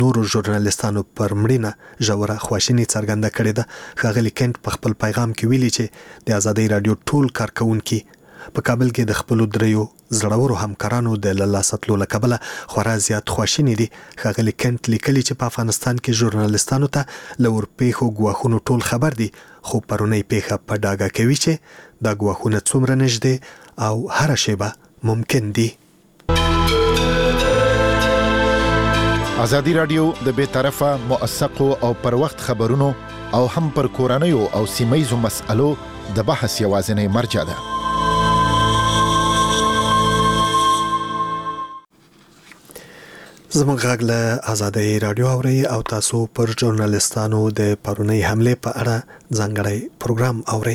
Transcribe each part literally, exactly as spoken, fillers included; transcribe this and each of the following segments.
نورو ژورنالیستانو پر مړینه ژوره خواشیني څرګنده کړې ده. ښاغلي کینټ په خپل پیغام کې ویلي چې د ازادۍ راډیو ټول کارکونکي په کابل کې د خپلو دریو زړورو همکارانو د له لاسه تلو له کبله خورا زیات خواشیني دي. ښاغلي کینټ لیکلي چې په افغانستان کې ژورنالیستانو ته له ورپېښو ګواښونو ټول خبر دي، خو پرونۍ پیښه په ډاګه کوي چې دا ګواښونه څومره نږدې او هره شیبه ممکن دي. ازادي راډیو د بې طرفه، موثقو او پر وخت خبرونو او هم پر کورنیو او سیمه‌ییزو مسألو د بحث یوازینۍ مرجع ده. زموږ غږ له ازادۍ راډیو اورئ او تاسو پر ژورنالیستانو د پرونۍ حملې په اړه ځانګړی پروګرام اورئ.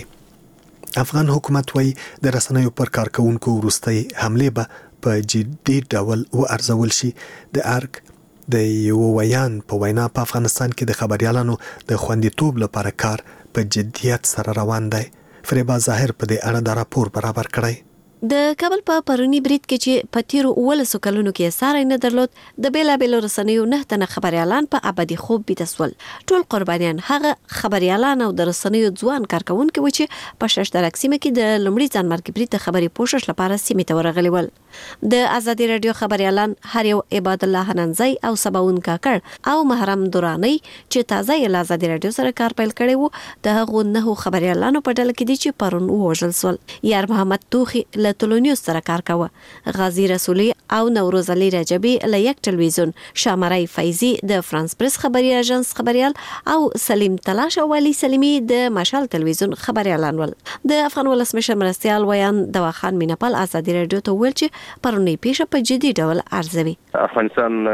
افغان حکومت وایي د رسنیو پر کارکونکو وروستۍ حملې به په جدي ډول وارزول شي. د ارګ د یو ویان په وینا په افغانستان کې د خبريالانو د خوندیتوب لپاره کار په جدیت سره روان دی. فریبا ظاهر په دې اړه د راپور برابر کړی. د کابل په پرونی برید کې چې په تیرو اولسو کلونو کې ساري نه درلود، د بیلابیلو رسنیو نه تنه خبريالان په ابدي خوب بيتسول. ټول قربانيان هغه خبريالان او د رسنیو ځوان کارکونکو و چې په ششترک سیمه کې د لمړي ځانمرګ برید خبري پوښښ لپاره سیمه ته ورغلي ول. د ازادي رادیو خبريالان هر یو عباد الله حننزي او سباون کاکړ او محرم دوراني چې تازه یې ازادي رادیو سره کار پیل کړی وو، د هغو نه خبريالانو په ډله کې دي چې پرون وژل سول. یار محمد توخي له تلونیوز سره کار کاوه. غازی رسولی او نوروز علي رجبی له یک ټلویزیون، شامرای فیضی د فرانس پریس خبري اژانس خبريال او سلیم تلاش او علي سلیمی د مشال ټلویزیون خبريالان ول. د افغان ولسمشر مرستيال ویان دواخان مینپال ازادي رادیو ته ویل چې پرونی پیښه په جدي ډول ارزوي. افغانستان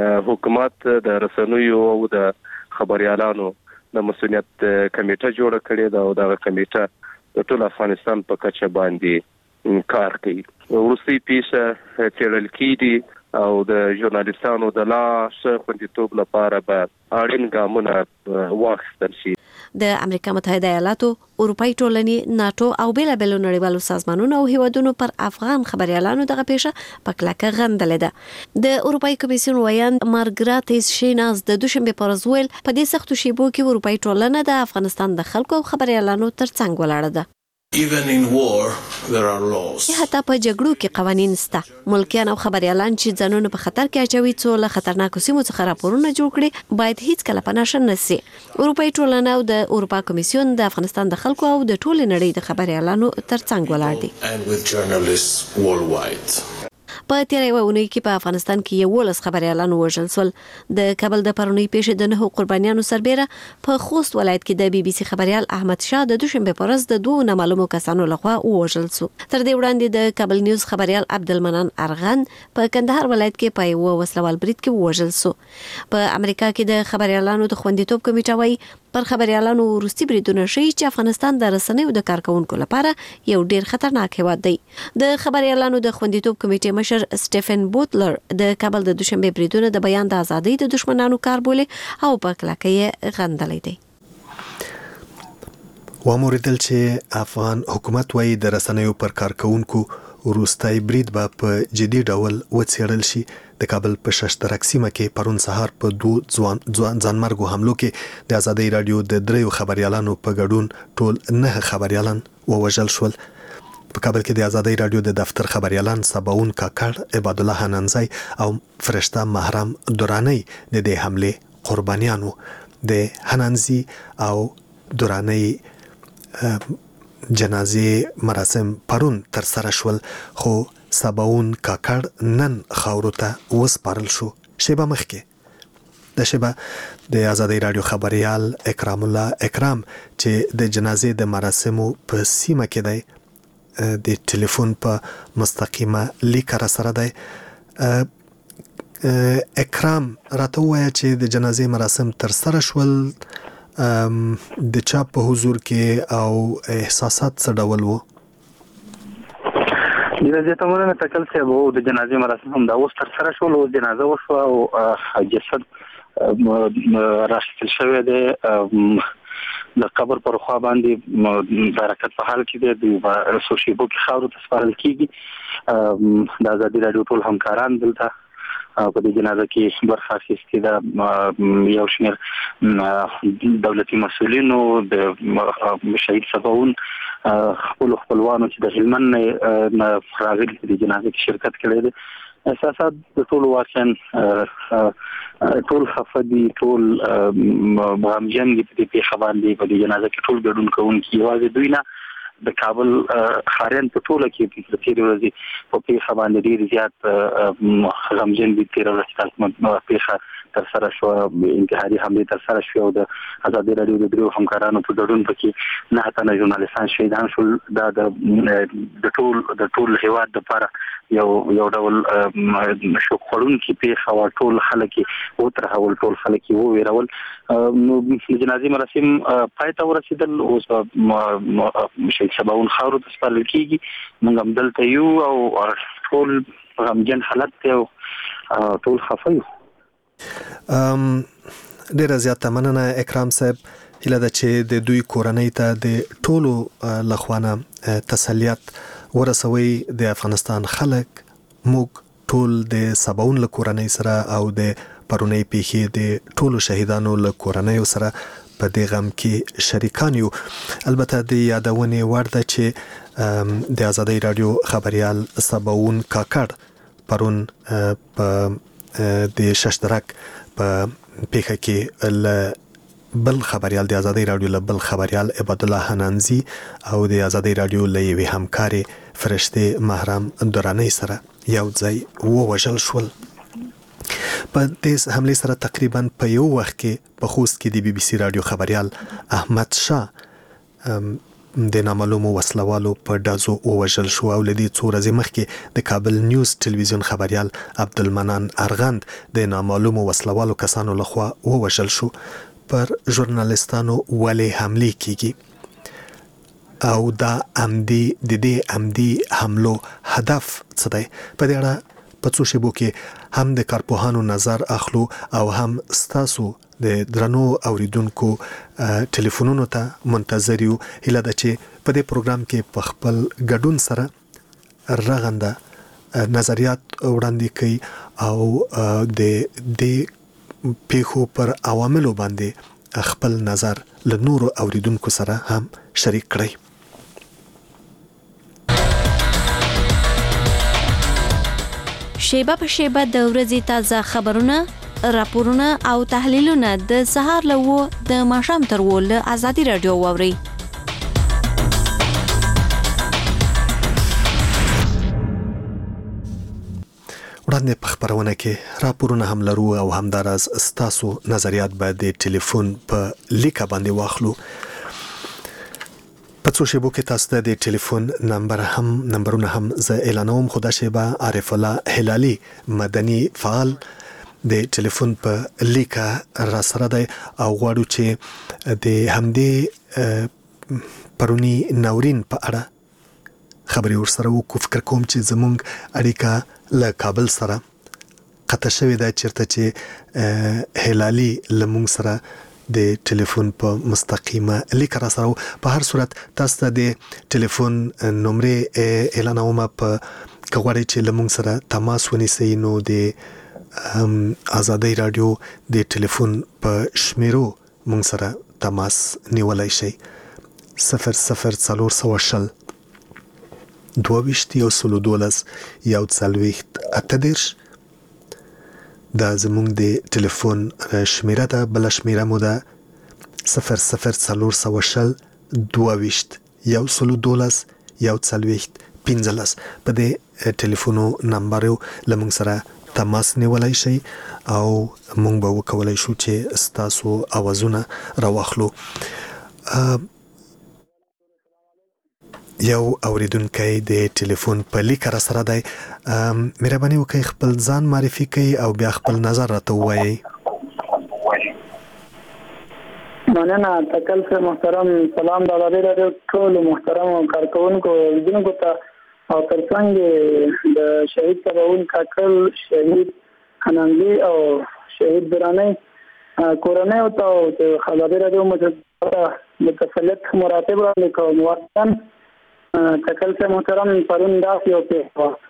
حکومت د رسنیو او د خبريالانو د مسؤلیت کمیټه جوړه کړې ده او دا کمیټه د ټول افغانستان په کچه باندې کار کوي. وروستي پیښه څېړل کېږي او د ژورنالیستانو د لا ښه خوندیتوب لپاره به اړین ګامونه واخیستل شي. د امریکا متحده ایالاتو، اروپای ټولنې، ناتو او بیلابیلو نړیوالو سازمانونو او هیوادونو پر افغان خبريالانو دغه پیښه په کلکه غندلې ده. د اروپای کمیسیون ویان مارګراتیس شیناز د دوشنبه پر ورځ ویل په دې سختو شیبو کې اروپای ټولنه د افغانستان د خلکو او خبريالانو ترڅنګ ولاړه ده. Even in war there are laws. حتی په جګړو کې قوانین شته. ملکیان او خبريالان چې ځانونه په خطر کې اچوي څو له خطرناکو سیمو څخه راپورونه جوړ کړي باید هیڅ کله په نشه نشي. اروپای ټولنه او د اروپا کمیسیون د افغانستان د خلکو او د ټول نړۍ د خبريالانو ترڅنګ ولاړ دي. And with journalists worldwide. په تیرې وونی کې په افغانستان کې یو ولس خبريالان وژل سول. د کابل د پرونی پیښې د نه قربانیانو سربېره په خوست ولایت کې د بي بي سي خبريال احمد شاه د دوشنبه پر ورځ د دوه نامعلومو کسانو لخوا وژل شو. تر دې وړاندې د کابل نیوز خبريال عبدالمنان ارغن په کندهار ولایت کې په یو وسلوال برید کې وژل شو. په امریکا کې د خبريالانو د خوندیتوب کمیټه وايي پر خبريالانو وروستي بریدونه شي چې افغانستان د رسنیو د کارکونکو لپاره یو ډیر خطرناک هیواد دی. د خبريالانو د خوندیتوب کمیټې مشر سټيفن بوتلر د کابل د دوشنبه بریدونه د بیان د ازادۍ د دشمنانو کار بولي او په کلکه یې غندلې دي. واموریدل چې افغان حکومت وايي د رسنیو پر کارکونکو وروستي برید به په جدي ډول وڅېړل شي. د کابل په ششترک سیمه کې پرون سهار په دوه ځوان ځانمرګو حملو کې د ازادۍ راډیو د دریو خبريالانو په ګډون ټول نه خبريالان ووژل شول. په کابل کې د ازادۍ راډیو د دفتر خبريالان سباون کاکړ، عباد الله حننزي او فرشته محرم دوراني د دې حمله قربانیانو. د حننزي او دوراني جنازې مراسم پرون تر سره شول، خو سباون کاکړ نن خاورو ته وسپارل شو. شیبه مخکې د شیبه د ازادۍ راډیو خبريال اکرام الله اکرام چې د جنازې د مراسمو په سیمه کې دی د ټلیفون په مستقیمه لیک را سره دی. اکرام راته وایي چې د جنازې مراسم تر سره شول، د چا په حضور کې او احساسات څه ډول وو؟ د دې تمرینه تکل څه وو د جنازې مراسم هم دا اوس تر سره شول او جنازه وشو او جسد راستل شوی دی د قبر پر خوا باندې برکت په حال کې دی د سوشيبو کې خاورو ته سپارل کیږي. د ازادي راډیو ټول همکاران دلته په دې جنازه کې برخه اخیستې ده. یو شمېر دولتي مسؤلینو د شهید سباون خپل خپلوانو چې د هلمند نه راغلي په دې جنازه کې شرکت کړی دی. احساسات د ټول واقعا ټول خفه دي، ټول غمجن دي په دې پیښه باندې. په دې جنازه کې ټول ګډون کوونکي یوازې دوی نه، د کابل ښاریان په ټوله کې په تېرې ورځې په پیښه باندې ډېر زیات غمجن دي. تېره ورځ چې پیښه ترسره شوه، انتحاري حملې ترسره شوې او د ازادي راډیو د دریو همکارانو په ګډون پکې نه تنه ژورنالیستان شهیدان شول. دا د ټول د ټول هېواد دپاره یو یو ډول شوک خوړونکې پیښه وه. ټول خلک یې وترهول، ټول خلک یې وویرول. نو د جنازې مراسم پای ته ورسېدل. اوس به شهید سباون خاورو ته سپارل کېږي. موږ هم دلته یو او ټول غمجن حالت دی او ټول خفه یو. ډیره زیاته مننه اکرام صاحب. هیله ده چې د دوی کورنۍ ته د ټولو لخوانه تسلیت ورسوي. د افغانستان خلک، موږ ټول د سباون له کورنۍ سره او د پرونی پیښې د ټولو شهیدانو له کورنۍ سره په دې غم کې شریکان یو. البته د یادونې وړ ده چې د آزادۍ راډیو خبريال سباون کاکړ پرون په د ششترک په پیښه کې ل بل خبريال د آزادۍ راډیو له بل خبريال عبد الله حنانزي او د آزادۍ راډیو له یوې همکاري فرشته محرم دراني سره یو ځای ووژل شول. په دې حمله سره تقریبا په یو وخت کې په خوست کې د بي بي سي راډیو خبريال احمد شاه د نامعلومو وسلوالو په ډزو ووژل شو او لدی څو ورځې مخکې د کابل نیوز ټلویزیون خبريال عبدالمنان ارغند د نامعلومو وسلوالو کسانو لخوا ووژل شو. پر ژورنالیستانو ولې حمله کیږي او دا عمدي د دې عمدي حملو هدف څه دی؟ په دې اړه په څو شیبو کې هم د کارپوهانو نظر اخلو او هم ستاسو د درنو اوریدونکو ټلیفونونو ته منتظر یو. هیله ده چې په دې پروګرام کې په خپل ګډون سره رغنده نظریات وړاندې کوي او د دې پیښو پر عواملو باندې خپل نظر له نورو اوریدونکو سره هم شریک کړئ. شیبه په شیبه د ورځې تازه خبرونه، راپورونه او تحلیلونه د سهار له وو د ماښام تر وو له آزادي راډیو واوري. وړاندې په خبرونه کې راپورونه هم لرو او همداراز ستاسو نظریات به د ټلیفون په لیکه باندې واخلو. په څو شیبو کې تاسو ته د ټلیفون نمبر هم نمبرونه هم زه اعلانوم. خدا شیبه عارف الله هلالي مدني فعال د ټلیفون په لیکه را سره دی او غواړو چې د همدې پرونی ناورین په اړه خبرې ورسره وکړو. فکر کوم چې زموږ اړیکه له کابل سره قطع شوې ده، چیرته چې هلالي له موږ سره د ټلیفون په مستقیمه لیک را سره. په هر صورت تاسو ته د ټلیفون نمبر اعلانوم په کغوړی چې لمون سره تماس ونیسئ نو د آزادۍ رادیو د ټلیفون په شمیرو مون سره تماس نیولای شئ. صفر صفر څلور سوه شل دوه ویشت یو سلو دولس یو څلوېښت اته دېرش دا زمونږ د ټلیفون شمیره ده. بله شمیره مو ده صفر صفر څلور سوه شل دوه ویشت یو سلو دولس یو څلوېښت پنځلس. په دې ټلیفونو نمبرو له موږ سره تماس نیولای شئ او موږ به وکولای شو چې ستاسو اوازونه راواخلو. یو اوریدونکی د ټلیفون په لیک را سره دی. مهرباني وکړئ خپل ځان معرفي کړئ او بیا خپل نظر راته ووایئ. مننه تکل سے محترم سلام د آزادۍ راډیو ټولو محترمو کارکوونکو اوریدونکو ته او ترڅنګ د شهید سباون کاکړ، شهید حنانزي او شهید دراني کورنۍ او ته د آزادۍ راډیو مجلس متسلط مراتب وړاندې کوم. وطن تکل سے محترم پرون داسې یو پیښه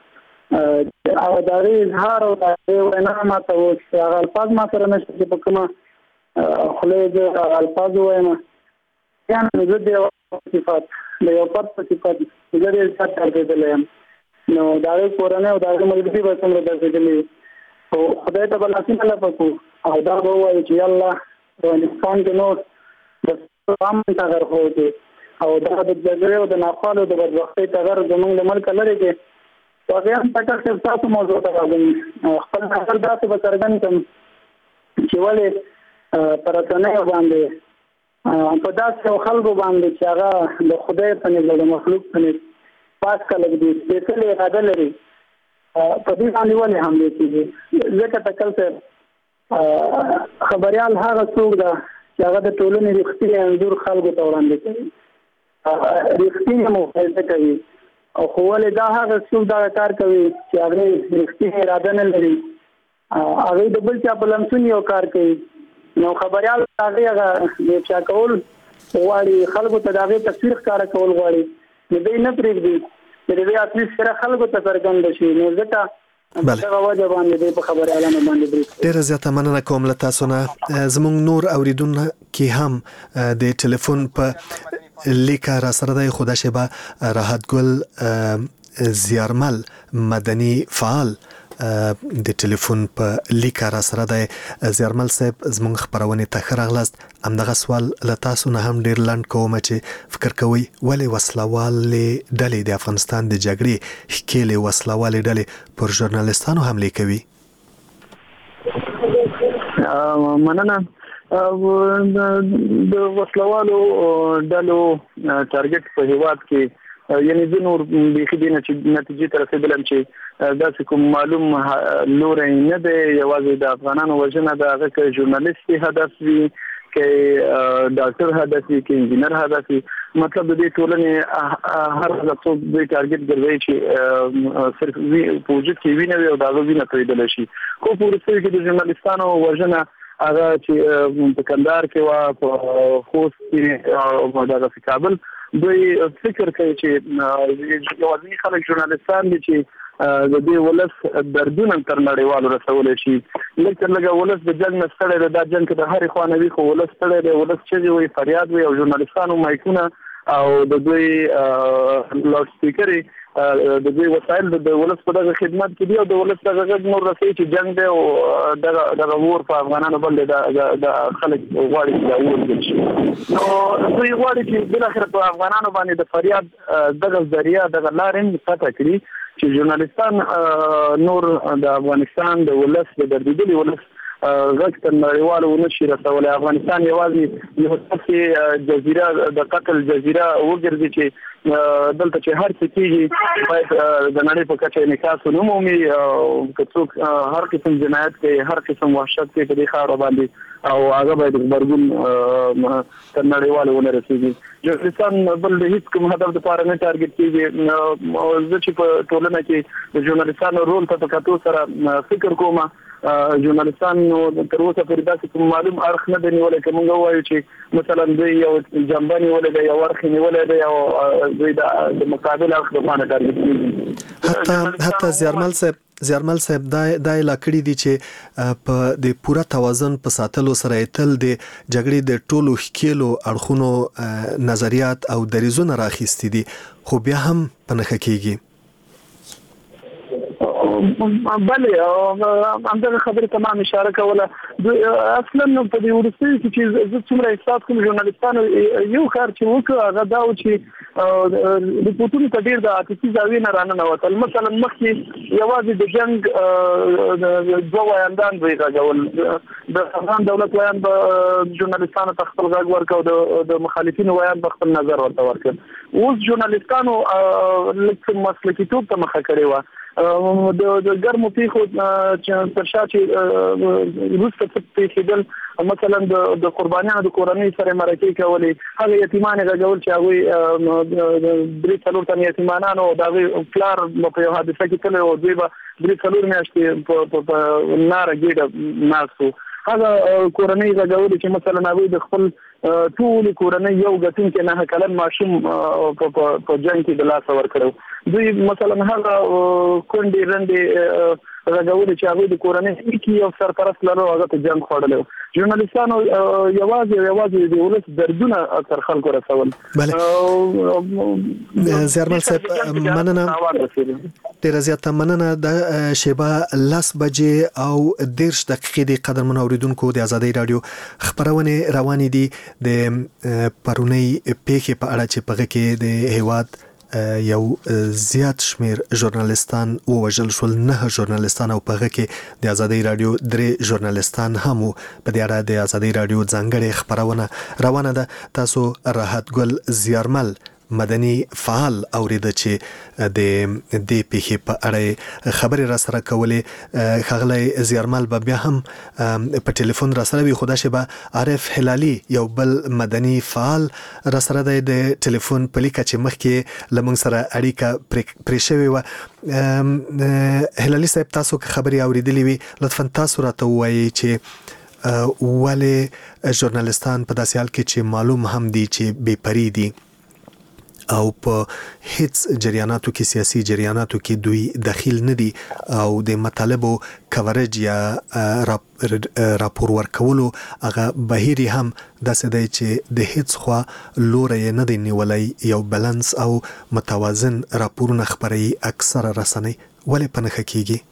او دا غي اظهار او دا وینا ما ته و چې هغه الفاظ ما سره نشته چې په کومه خلې د الفاظ وایم یعنی زه د صفات د یو پات صفات د لري ځات درځلم نو دا کورونه او دا ملګری به څنګه درځلې او خدای ته بل اسیم الله پکو او دا وایي چې الله افغانستان کې نو د قام تغیر هوته او دا د جګړې او د ناخوالو د بدبختۍ تغیر زموږ د ملک لري کې واقعا پټه څه تاسو موضوع ته راغلم خپل خپل تاسو به څرګند کوم چې ولې پرتنه باندې په داسې خلکو باندې چې هغه د خدای په نوم د مخلوق په نوم پاک کړل دي چې اراده لري په دې باندې ولې حمله کوي ځکه تکل څه خبريال هغه څوک ده چې هغه د ټولنې رښتینی انځور خلکو ته وړاندې کوي رښتینی مفاهمه کوي او خو ولې دا هغه څوک دا کار کوي چې هغه رښتینی اراده نه لري هغه د بل چا په لمسون یو کار کوي نو خبريال هغه هغه د چا کول غواړي خلکو ته دا تصویر ښکاره کول غواړي نو دوی نه پرېږدي چې دوی اصلي سره خلکو ته څرګند شي نو ځکه دا وجه باندې په خبريالانو باندې برید ډېر زیاته مننه کوم له تاسو نه زموږ نور اوریدونکو هم د ټلیفون په لیکه را سره د خدا شبه راحت ګل زیارمل مدني فعال د ټلیفون په لیکه را سره د زیارمل صاحب زموږ خبرونه ته خراغلاست همدغه سوال له تاسو نه هم ډیر لاند کوم چې فکر کوئ ولې وسلوال ډلې د افغانستان د جګړې ښکېلې وسلوال ډلې پر ژورنالستانو حمله کوي مننه د وسلوالو ډلو ټارګټ په هیواد کې یعنی د نور بيخي د نتیجې تر رسیدلم چې دا کوم معلوم لوري نه دی یوازې د افغانانو وجنه د هغه ژورنالیستي هدف وي کې ډاکټر هدف وي کې انجینر هدف وي مطلب د دې ټولنې هر څه د ټارګټ ګرځي چې صرف په وجود کې ویني او دا ویني پیدا شي خو په ورسره کې د ژورنالیستانو وجنه هغه چې په کندهار کې وا په خوست کې او د کابل دوی فکر کوي چې یوازې خلک ژورنالیستان دي چې د دې ولس دردونه تر نړیوالو رسول شي لکه لکه ولس د جنگ نستړی د جنگ د هرې خوانوي خو ولس تړي دی ولس چې وي فریاد وي او ژورنالیستانو مایکونه او د دوی لاوډ سپیکري د دوی وسایل د ولس په دغه خدمت کې دی او د ولس دغه نور رسېږي چې جنگ دی او دغه دغه ور په افغانانو باندې د خلک غواړي چې دا ور شي نو دوی غواړي چې بل اخر په افغانانو باندې د فریاد دغه ذریعہ دغه لارې پاتې کړي چې ژورنالیستان نور د افغانستان د ولس د دردیدلي ولس غږ تر نړیوالو ونشي رسولی افغانستان یوازې یو څه جزیره د قتل جزیره وګرځي چې دلته چې هر څه کېږي باید د نړۍ په کچه انعکاس ونه مومي که څوک هر قسم جنایت کوي هر قسم وحشت کوي په دې خاوره باندې او هغه باید غبرګون تر نړیوالو ونه رسېږي ژورنالیستان بل د هیڅ کوم هدف لپاره نه ټارګټ کېږي زه چې په ټولنه کې د ژورنالیستانو رول ته په کتو سره فکر کوم ژورنالیستان تر اوسه پورې داسې کوم معلوم اړخ نه دی نیولی که موږ ووایو چې مثلا دوی یو جنبه نیولی دی یو اړخ نیولی دی او دوی د مقابل اړخ دپاره ټارګټ کېږي حتی زیارمل صاحب زیارمل صاحب دا دا لاکړی دي چې په د پوره توازن په ساتلو سره تل د جګړې د ټولو ښکېلو اړخونو نظریات او دریزونه راخېستي دي خو بیا هم په نښه کېږي بله همدغه خبرې ته ما اشاره کوله اصلا په دې وروستیو کې چې زه څومره احساس کوم ژورنالیستانو یو کار چې وکړ هغه دا و چې رپورټونو ته ډېر د عاطفي زاویې نه راننوتل مثلا مخکې یوازې د جنګ دوه ویاندان دوی غږول د افغان دولت ویان به ژورنالیستانو ته خپل غږ ورکړ د مخالفینو ویان به خپل نظر ورته ورکړ اوس ژورنالیستانو لږ مسلکیتوب ته مخه کړې وه د ګرمو پیښو تر شا چې وروسته څه پېښېدل مثلا د قربانیانو د کورنۍ سره مرکې کولې هغه یتیمان یې غږول چې هغوی درې څلور تن یتیمانان او د هغوی پلار په یو حادثه کې تللی او دوی به درې څلور میاشتې په ناره ګېډه ناست و هغه کورنۍ غږولې چې مثلا هغه د خپل ټول کورنۍ یو غتون کې نه کلن ماشوم په جنگ کې د لاس ور کړو دوی مثلا هغه کونډې رندې غږولې چې هغه د کورنۍ کې یو سرپرست لرو هغه ته جنگ خوړلو ژورنالیستانو یوازې یوازې د ولس دردونه تر خلکو رسول بله زیارمل صاحب مننه ډیره زیاته مننه د شیبه لس بجې او دیرش دقیقې د قدرمنو اوریدونکو د ازادۍ رادیو خبرونه روانې دي د پرونی پیښې په اړه چې په کې د هیواد یو زیات شمیر ژورنالیستان ووژل شول نه ژورنالیستان او په هغه کې د ازادۍ رادیو درې ژورنالیستان هم په دې اړه د ازادۍ رادیو ځانګړې خبرونه روانه ده تاسو راحت ګل زیارمل مدني فعال اوریده چې د دې پیښې په اړه خبرې را سره کولې خغلی زیارمل به بیا هم په ټلیفون را سره وي خو دا شیبه عارف هلالي یو بل مدني فعال را سره دی د ټلیفون په لیکه چې مخکې له موږ سره اړیکه پرې شوې وه هلالي صاحب تاسو که خبرې اوریدلې وي لطفا تاسو راته ووایئ چې ولې ژورنالیستان په داسې حال کې چې معلوم هم دي چې بې پرې دي او په هیڅ جریاناتو کې سیاسي جریاناتو کې دوی دخیل نه دي او د مطالبو کورج یا راپور ورکولو هغه بهیري هم داسې دی چې د هیڅ خوا لوري نه دی نیولای یو بالانس او متوازن راپورونه خبري اکثره رسنۍ ولې پنهخه کیږي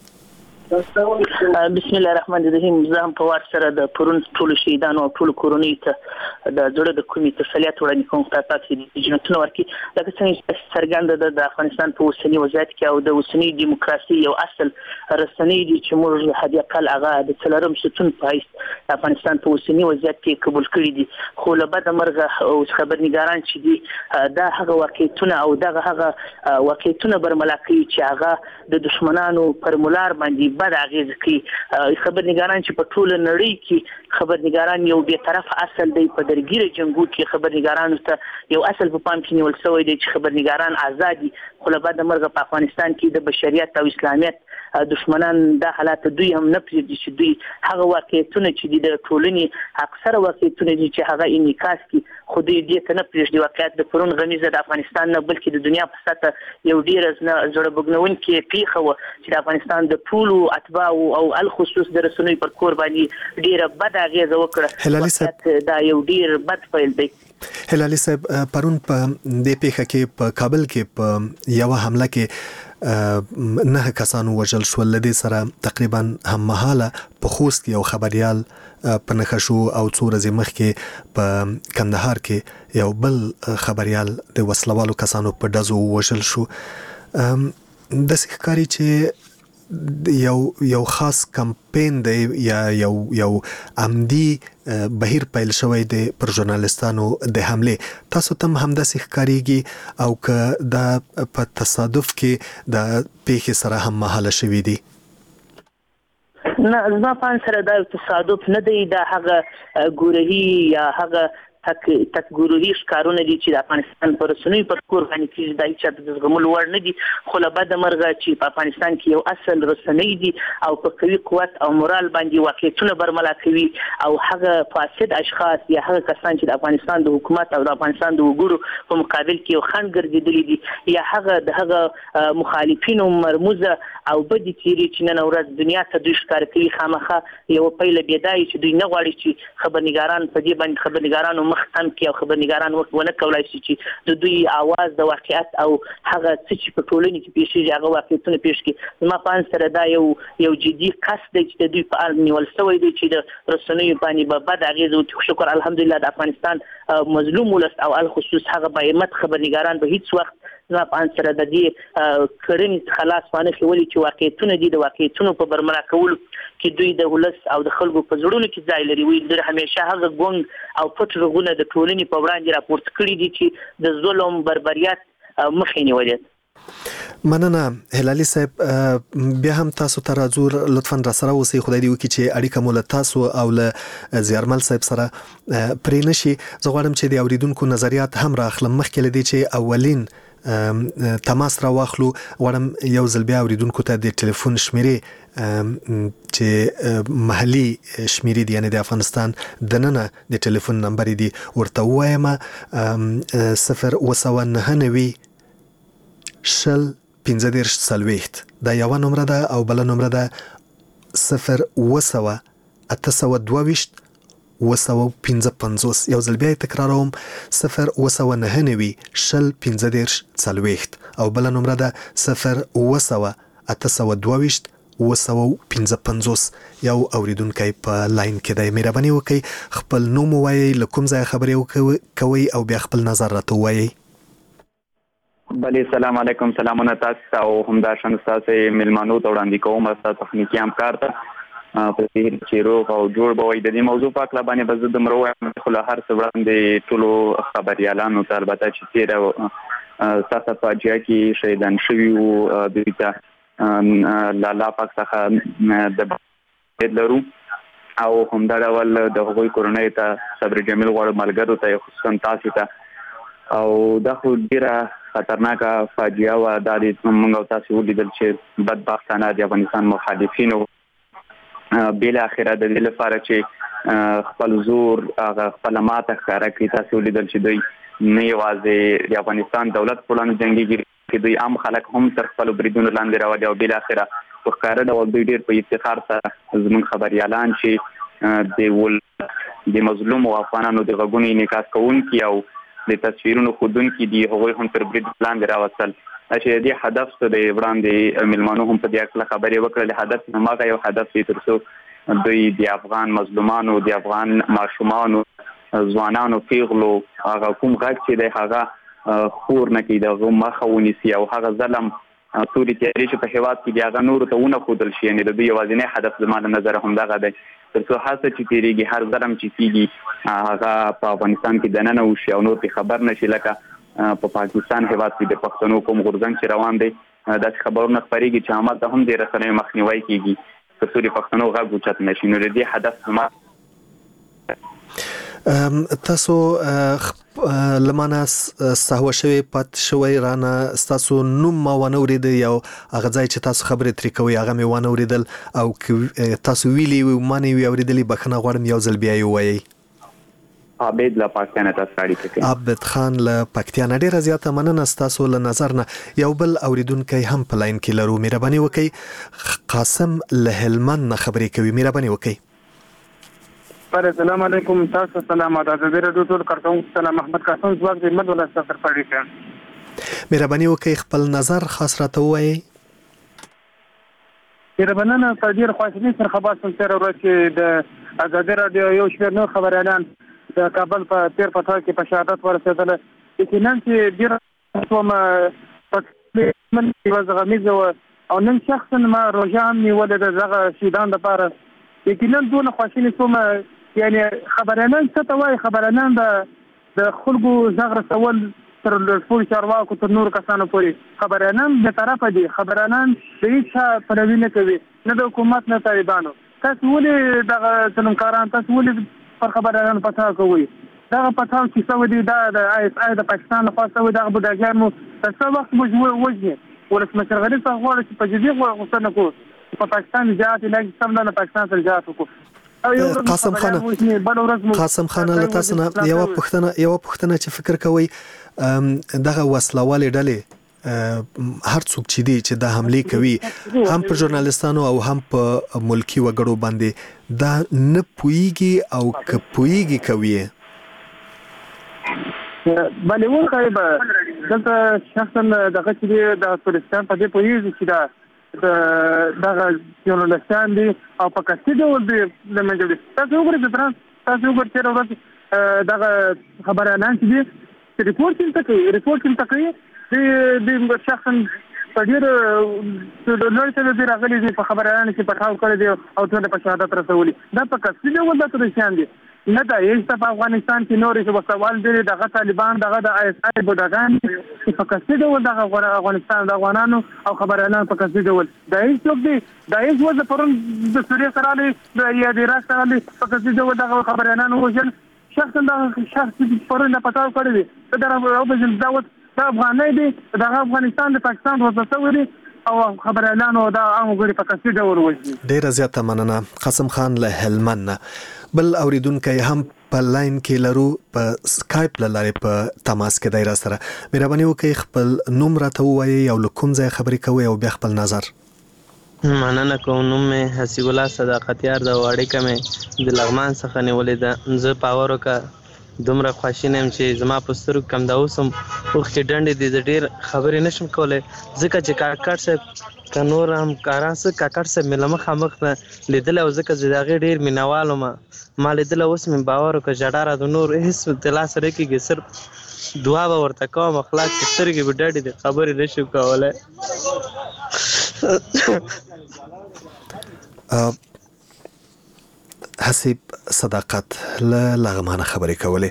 بسم الله الرحمن الرحیم زه هم په وار سره د پرون ټول شهیدانو او ټول کورونی ته د جوړه د کومې تسلیت وړاندې کوم تاسو د جنتونو ورکی لکه څنګه څرګنده د افغانستان په اوسنی وضعیت کې او د اوسنی دیموکراسي یو اصل رسنۍ دي چې موږ هدي کال هغه د څلورم ستون پایست افغانستان په اوسنی وضعیت کې قبول کړی دي خو له بده مرغه او خبرنګاران چې دي دا هغه واقعیتونه او دغه هغه واقعیتونه برملا کوي چې هغه د دشمنانو پر مولار باندې بد اغیز کوي خبرنګاران چې په ټول نړۍ کې خبرنګاران یو به طرف اصل دی په درګیره جنگو کې خبرنګارانو ته یو اصل په پام کې نیول شوی دی چې خبرنګاران آزادي خو له بعد مرغه په افغانستان کې د بشریت او اسلامیت دشمنان د حالات دوی هم نه پریږدي چې دوی هغه واقعیتونه چې د ټولنې اکثره واقعیتونه دي چې هغه انعکاس کوي خو دوی دې ته نه پریږدي واقعیت د پرون غمیزه د افغانستان نه بلکې د دنیا په سطح یو ډیر زړه بګنونکې پیښه و چې د افغانستان د ټولو اتباع او الخصوص د رسنۍ پر کور باندې ډیره بد اغیزه وکړه دا یو ډیر بد فعل دی هلالي صاحب پرون په دې پیښه کې په کابل کې په یو حمله کې نه کسانو وژل شول لدې سره تقریبا هم مهاله په خوست یو خبريال په نخښو او څو ورځې مخکې په کندهار کې یو بل خبريال د وسلوالو کسانو په دزو وژل شو د ښکاری چې یو یو خاص کمپین دی یا یو یو عمدي بهیر پیل شوی دی پر ژورنالیستانو د حمله تاسو تم هم د ښکاریږي او که دا په تصادف کې د پیښې سره هم مهاله شوی دی نه زما په سره دا تصادف نه دی دا هغه ګورهی یا هغه تک تک ګورهی ښکارونه دي چې د افغانستان پر رسنۍ پر کور باندې کیږي دای چې د زغمل وړ نه دي خو له بده مرغه چې په افغانستان کې یو اصل رسنۍ دي او په قوي قوت او مورال باندې واقعیتونه برملا کوي او هغه فاسد اشخاص یا هغه کسان چې د افغانستان د حکومت او د افغانستان د وګړو په مقابل کې یو خنډ ګرځېدلي دي یا هغه د هغه مخالفینو مرموزه او بدی تیری چې نن ورځ دنیا ته دوی ښکار کوي خامخا یو پیله بيدای چې دوی نه غواړي چې خبرنګاران په دې باندې خبرنګارانو مختم کې او خبرنګاران ونه کولای شي چې د دوی आवाज د واقعیت او هغه څه چې په ټولنه کې پیښ شي هغه واقعیتونه پیښ کړي ما په سره دا یو یو جدي قصد دی چې دوی په اړه نیول شوی دی چې د رسنیو باندې به بد اغیز او شکر الحمدلله د افغانستان مظلوم ولس او الخصوص هغه بایمت خبرنګاران به هیڅ وخت زما په سره د دې کړنې خلاص وانه خولي چې واقعیتونه دي د واقعیتونو په برملا کولو کې دوی د ولس او د خلکو په زړونو کې ځای لري وي د همیشه هغه ګونګ او پټ رغونه د ټولنې په وړاندې راپورت کړی دي چې د ظلم بربریت مخې نیولې مننه هلالي صاحب بیا هم تاسو ته راځو لطفا را سره اوسئ خدای دې وکړي چې اړیکه مو له تاسو او له زیارمل صاحب سره پرې نشي زه غواړم چې د اوریدونکو نظریات هم راخلم مخکې لدی چې اولین تماس را واخلو. غواړم یو ځل بیا اوریدونکو ته د ټلیفون شمیرې چې محلي شمیرې دي یعنې د افغانستان دننه د ټلیفون نمبر دي ورته ووایم صفر اوه سوه نهه نوي شل پنځه دېرش څلوېښت دا یوه نمره ده او بله نمره ده صفر اوه سوه اته سوه دوه ویشت اوه سوه پنځه پنځوس. یو ځل بیا یې تکراروم صفر اوه سوه نهه نوي شل پنځه دېرش څلوېښت او بله نمره ده صفر اوه سوه اته سوه دوه ویشت اوه سوه پنځه پنځوس. یو اوریدونکی په لاین کې دی. مهرباني وکړئ خپل نوم ووایئ، له کوم ځایه خبرې کوئ او بیا خپل نظر راته ووایئ. بله سلام علیکم. سلامونه تاسو ته او همداشان ستاسې مېلمانو ته وړاندې کوم ستاسو تخنیکي همکار ته په دې چې روغ او جوړ به وي. د دې موضوع په هکله باندې به زه دومره ووایم خو له هر څه وړاندې ټولو خبریالانو ته البته چې تېره سخته فاجعه کې شهیدان شوي وو دوی ته له الله پاک څخه د بخښنې لرو او همدا ډول د هغوی کورنۍ ته صبر جمیل غواړو، ملګرو ته خصوصا تاسو ته. او دا خو ډېره خطرناکه فاجعه وه. دا د موږ او تاسو ولیدل چې بدبختانه د افغانستان مخالفینو بالاخره د دې لپاره چې خپل زور هغه خپله ماته ښکاره کړي. تاسو ولیدل چې دوی نه یوازې د افغانستان دولت په وړاندې جنګېږي چې دوی عام خلک هم تر خپلو بریدونو لاندې راولي او بالاخره په ښکاره ډول دوی ډېر په افتخار سره زموږ خبریالان چې د د مظلومو افغانانو د غږونو انعکاس کوونکي او د تصویرونو ښودونکي دي هغوی هم تر برید لاندې راوستل. چې د دې هدف څه دی وړاندې مېلمانو هم په دې هکله خبرې وکړلې. هدف هماغه یو هدف دی تر څو دوی د افغان مظلومانو د افغان ماشومانو ځوانانو پیغلو هغه کوم غږ چې دی هغه خور نه کړي، د هغه مخه ونیسي او هغه ظلم تورې تیارې چې په هېواد کې دي هغه نورو ته ونه ښودل شي. یعنې د دوی یوازینی هدف زما له نظره همدغه دی تر څو هڅه چې تېرېږي هر ظلم چې کېږي هغه په افغانستان کې دننه وشي او نور پرې خبر نه شي. لکه په پاکستان هېواد کې د پښتنو کوم غورځنګ چې روان دی داسې خبرونه خپرېږي چې همالته هم د رسنیو مخنیوی کېږي تر څو د پښتنو غږ اوچت نه شي. نو د دې هدف زما تاسو لمانه سهوه شوی پات شوی رانه ستاسو نوم ما ونه اورېده یو هغه ځای چې تاسو خبرې ترې کوئ هغه مې ونه اورېدل او تاسو ویلي وي ما نه وي اورېدلي بخښنه غواړم یو ځل بیا یې ووایئ. عابد له پکتیا نه تاسو اړیکه کوي. عابد خان له پکتیا نه ډېره زیاته مننه ستاسو له نظر نه. یو بل اوریدونکی هم په لاین کې لرو. مهرباني وکړئ قاسم له هلمند نه خبرې کوي. مهرباني وکړئ. السلام علیکم. تاسو سلام د ازادي راډیو ټول کارکونکو سلام. محمد قاسم ځواک د مد ولا سفر پړیکه. مهرباني وکړئ خپل نظر خاص راته ووایئ. مهرباني په ډیر خوشحالي سره خبر سم تر ورځ چې د ازادي راډیو یو شمېر نور خبريالان د کابل په تیر پتا کې په شهادت ورسېدل. یقینا چې ډیر کوم من وزغمیز او نن شخصا ما روجان نیولې دغه شیدان لپاره یقینا دونه خوشحالي کوم. یعنی خبريالان څه ته وایي؟ خبريالان د د خلکو زغره سوال تر ټول چارواکو تر نور کسانو پورې خبريالان د طرفه دي. خبريالان د هیڅ پلوي نه کوي، نه د حکومت نه طالبانو. تاسو ولې دغه څلورکاران تاسو ولې پر خبريالان پتا کوي؟ دغه پتا چې څو دي د آی اس آی د پاکستان لخوا څو دغه بډاګان مو تاسو وخت مو وځي ولسمشر غریب څنګه غواړي چې په جدي غوښتنه کوي په پاکستان ځات لګي سم نه پاکستان سره ځات وکړي. قاسم خان قاسم خان له تاسو نه یو پښتنه یو پښتنه چې فکر کوي دغه وسلوالې ډلې هر څوک چې دی چې دا حمله کوي هم په ژورنالستانو او هم په ملکی وګړو باندې دا نه پويږي او که پويږي کوي. بلې ورکه به دلته شخصا دغه چې د پاکستان په دې پويږي چې دا دغه ژورنالستان دي او په کسي ډول دي د منځوي. تاسو وګورئ چې تاسو وګورئ چې دغه خبريالان چې دي ریپورټ هم کوي ریپورټ هم کوي د د شخصا په ډیر د نړۍ ته د راغلي دي په خبريالان چې پټاو کړی دي او ټول په شهادت رسولي. دا په کسي ډول د ترشان دي نه دا یې په افغانستان کې نورې څه سوال دي دغه طالبان دغه د آی اس آی بډاګان په کسي ډول دغه افغانستان د افغانانو او خبريالان په کسي ډول دا هیڅ څوک دي دا هیڅ وځ پرون د سوري سره لري د یا د راس سره لري په کسي ډول دغه خبريالان وژل شخصا د شخص پرون نه پتاو کړی دي دا راو په دعوت دا افغانۍ دي د افغانستان د پاکستان وسوسه دي او خبريالانو دا عام غړي په کسي ډول وځي. ډیره زیاته مننه. قاسم خان له هلمند بل اوریدونکو هم په لاین کې لرو په سکایپ لاره په تماس کې دایره سره. مهرباني وکړئ خپل نوم راته ووایئ او له کوم ځای خبرې کوئ او بیا خپل نظر. مننه کوم. نوم مې حسیب الله صداقتیار د واړې کمې د لغمان څخه نیولې ده. زه پاور وکړه دومره خواشینی یم چې زما په سترګو کم دا اوس هم اوښکې ډنډې دي. زه ډېر خبرې نشم کولی ځکه چې کاکړ صاحب که نور هم کاران څه کاکړ صاحب مې له مخامخ نه لیدلی او ځکه چې د هغې ډېر مینهوال وم ما لیدلی. اوس مې باور وکړه ژړا را د نور هېڅ د لاسه نه کېږي. صرف دعا به ورته کوم خلاص چې سترګې به ډډې دي خبرې نشم کولی. حسیب صداقت له لغمانه خبرې کولې.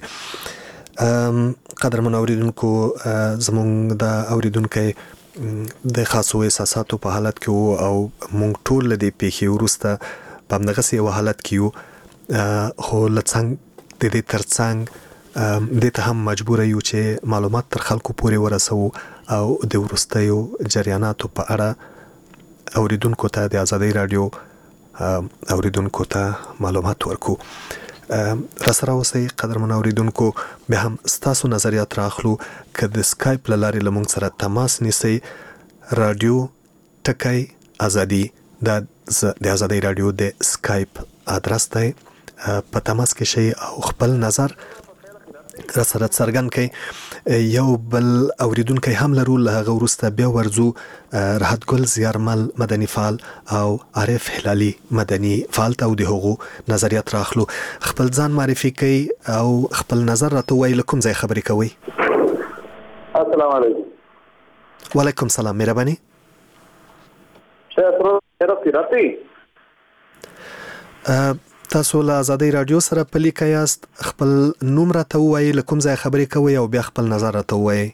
قدرمن اوریدونکو زموږ د اوریدونکو د خاصو احساساتو په حالت کې وو او موږ ټول د پیښې وروسته په همدغسې یو حالت کې یو خو له څنګ د دې ترڅنګ دې ته هم مجبور یو چې معلومات تر خلکو پورې ورسوو او د وروستیو جریاناتو په اړه اوریدونکو ته د آزادۍ رادیو اوریدونکو ته معلومات ورکو. راسره اوسئ قدرمن اوریدونکو. بیا هم ستاسو نظریات راخلو که د سکایپ له لارې له موږ سره تماس نیسئ. رادیو ټکی ازادي دا د آزادۍ رادیو د سکایپ ادرس دی. په تماس کې شئ او خپل نظر راسره څرګند کړئ. یو بل اوریدونکی هم لرو. له هغه وروسته بیا ورځو راحت ګل زیارمل مدني فعال او عارف هلالي مدني فعال ته او د هغو نظریات راخلو. خپل ځان معرفي کړئ او خپل نظر راته ووایئ. له کوم ځای خبرې کوئ؟ السلام علیکم. وعلیکم سلام. مهرباني. تاسو له آزادۍ رادیو سره په لیکه یاست. خپل نوم راته ووایئ له کوم ځای خبرې کوئ او بیا خپل نظر راته ووایئ.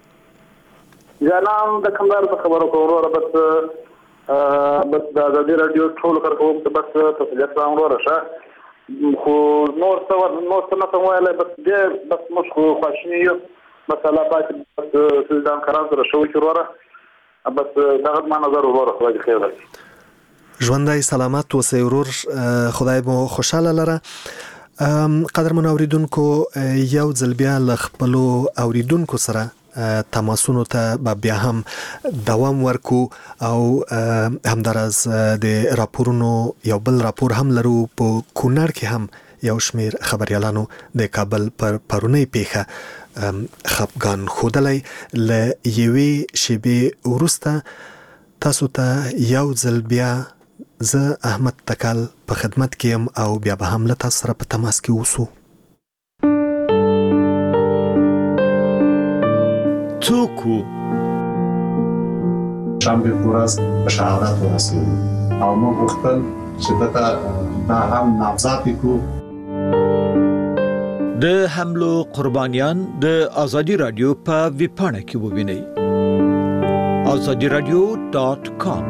جانان د کندهار څخه خبرو کوم وروره بس بس د آزادۍ رادیو ټول کارکوونکو ته بس تسلیت وایم وروره ښه خو نور څه نور څه نه شم ویلی بس ډېر بس موږ خو خواشیني یو بس الله پاک بس سلطان کرام سره ښه وکړي وروره بس دغه زما نظر وروره خدای دې خیر وکړي. ژوندی سلامت اوسئ ورور. خدای مو خوشحاله لره. قدرمن اوریدونکو یو ځل بیا له خپلو اوریدونکو سره تماسونو ته بیا هم دوام ورکو او همداراز د راپورونو یو بل راپور هم لرو. په کونړ کې هم یو شمیر خبريالانو د کابل پر پرونی پیښه خپګان خودلی. له یوې شیبې وروسته تاسو ته یو ځل بیا زه احمد تکل په خدمت کې یم او بیا به هم له تاسو سره په تماس کې اوسو. څوک وو؟ شنبه ورځ په شهادت ورسېدو او موږ غوښتل چې دته دا هم نامزد کړو. د حملو قربانیان د آزادي رادیو په ویبپاڼه کې ووینئ. آزادي رادیو ډاټ کام.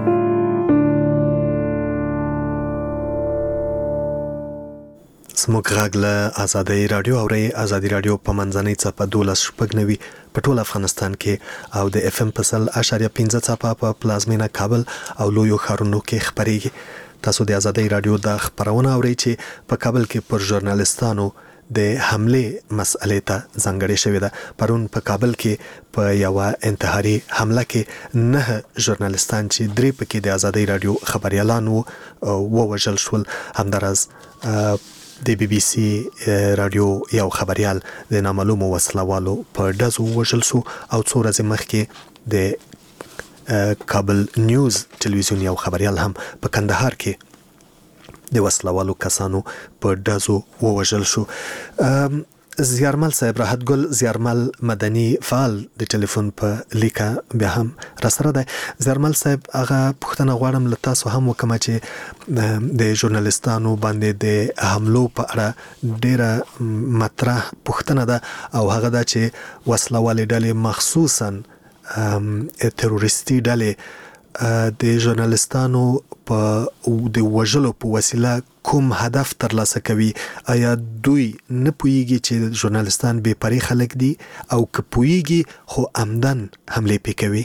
زموږ غږ له آزادۍ رادیو اورئ. آزادي رادیو په منځنۍ څپه دولس شپږ نوي په ټول افغانستان کې او د اف ام په سل اشاریه پنځه څپه په پلازمینه کابل او لویو ښارونو کې خپرېږي. تاسو د آزادۍ رادیو د خبرونه اورئ چې په کابل کې پر ژورنالستانو د حمله مسئلې ته ځانګړې شوې ده. پرون په کابل کې په یو انتحاري حمله کې نه ژورنالستان چې درې پکې د آزادۍ رادیو خبريالان وو ووژل شول. همداراز د بي بي سي رادیو یو خبريال د نامعلومو وسلوالو په ډزو وژل شو او څو ورځې مخکې د کابل نیوز ټلویزیون یو خبريال هم په کندهار کې د وسلوالو کسانو په ډزو ووژل شو. زیارمل صاحب راحت ګل زیارمل مدني فعال د ټلیفون په لیکه بیا هم را سره دی. زیارمل صاحب هغه پوښتنه غواړم له تاسو هم وکړم چې د ژورنالستانو باندې د حملو په اړه ډیره مطرح پوښتنه ده او هغه ده چې وسله والې ډلې مخصوصا تروریستي ډلې د ژورنالستانو په د وژلو په وسیله کوم هدف ترلاسه کوي؟ آیا دوی نه پوهیږي چې ژورنالستان بې پرې خلک دي او که پوهیږي خو عمدن حملې پې کوي؟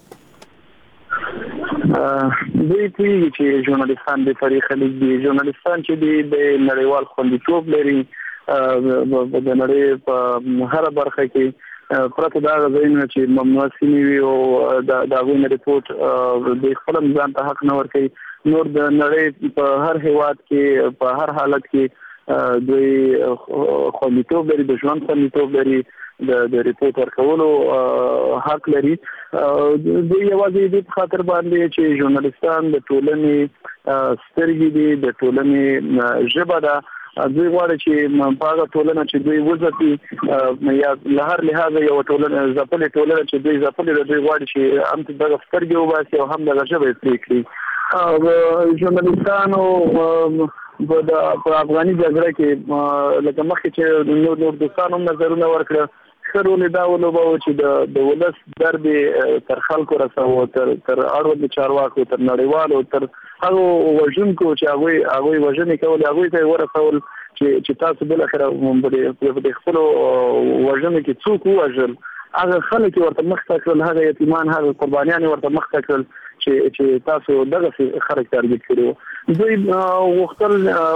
دوی پوهیږي چې ژورنالستان بې پرې خلک دي. ژورنالستان چې دي د نړیوال خوندیتوب لري، د نړۍ په هره برخه کې پرته دا غوښنه چې ممنوع سیمې وي او د هغوی رپورټ د خپل ځان ته حق نه ورکوي. نور د نړۍ په هر هیواد کې په هر حالت کې دوی خوندیتوب لري، د ژوند خوندیتوب لري، د د ریپورټ ورکولو حق لري. دوی یوازې د خاطر باندې چې ژورنالستان د ټولنې سترګې دي، د ټولنې ژبه ده، دوی غواړي چې په هغه ټولنه چې دوی وځي یا له هر لحاظه یو ټولنه ځپلې ټولنه چې دوی ځپلې، دوی غواړي چې هم دغه سترګې وباسي او هم دغه ژبه یې پرې کړي. ژورنالستانو په افغاني جګړه کې لکه مخکې چې نور نور دوستانو هم نظرونه ورکړه، ښه رول یې دا ولوباوه چې د ولس درد تر خلکو رسوه، تر تر اړوندو چارواکو، تر نړیوالو، تر هغو وژونکو چې هغوی هغوی وژنې کولې، هغوی ته یې ورسول چې چې تاسو بالاخره په خپلو وژنو کې څوک ووژل، هغه خلک یې ورته مخته کړل، هغه یتیمان، هغه قربانیان یې ورته مخته کړل چې چې تاسو دغسې خلک ټارګېټ کړي وو. دوی غوښتل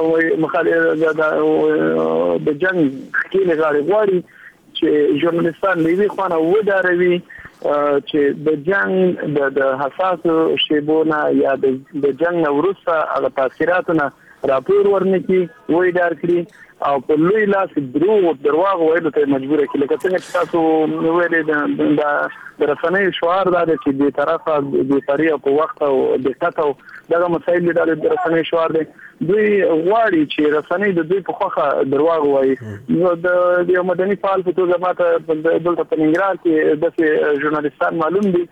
د جنګ ښکېلې غاړې غواړي چې ژورنالستان له یوې خوا نه وډاروي چې د جنګ د حساسو شیبو نه یا د جنګ نه وروسته هغه تاثیراتو نه راپور ورنکړي، وډار کړي او په لوی لاس دروغ درواغ ویلو ته مجبور کړي. لکه څنګه چې تاسو ویلې د رسنیو شعار دا دی چې بې طرفه، بې پرې او په وخت او دقت او دغه مسایل دا د رسنیو شعار دی. دوی غواړي چې رسنۍ د دوی په خوښه درواغ وایي. نو د یو مدني فعال په توګه ماته دلته په ننګرهار کې داسې ژورنالستان معلوم دي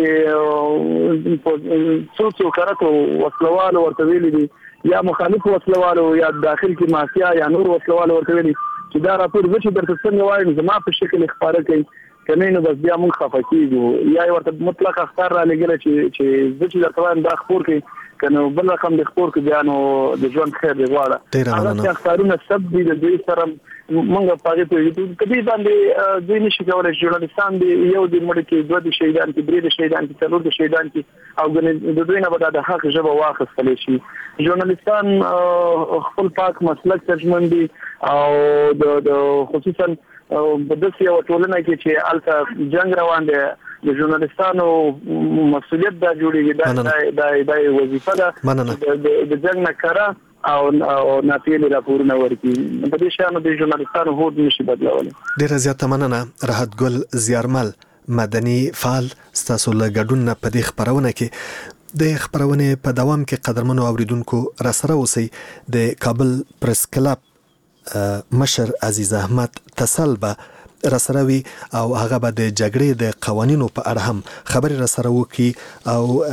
چې څو څو کرتو وسلوالو ورته ویلي دي، یا مخالف وسلوالو یا داخل کې مافیا یا نور وسلوالو ورته ویلي چې دا راپور زه چې درته څنګه وایم زما په شکل خپاره کوي، کنه نو بس بیا موږ خفه کیږو. یا ورته مطلق اخطار را لګل چې چې زه چې درته وایم دا خبر کوي، کنه بل رقم د خبر کې بیا نو د ژوند خیر دی غواړه. هغه اخطارونه سب دي د دوی سره موږ په دې په کبي باندې دوی نشي کولای. ژورنالستان دی یو د مړ کې دوه د شهیدان کې درې د شهیدان کې څلور د شهیدان کې او د دوی نه به د حق ژبه واخیستل شي. ژورنالستان خپل پاک مسلک ترجمن دي او د خصوصا په داسې یو ټولنه کې چې هلته جنګ روان دی، د ژورنالستانو مسؤلیت دا جوړېږي، دا دا وظیفه ده د جنګ نه کره او ناپیلې راپورونه ورکړي. په دې شیانو د ژورنالستانو هوډ نشي بدلولی. ډېره زیاته مننه راحت ګل زیارمل، مدني فعال، ستاسو له ګډون نه په دې خپرونه کې. د خپرونې په دوام کې قدرمنو اوریدونکو راسره اوسئ. د کابل پریس کلب مشر عزیز احمد تسل به راسره وي او هغه به د جګړې د قوانینو په اړه هم خبرې راسره وکړي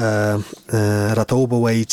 او راته وبوایي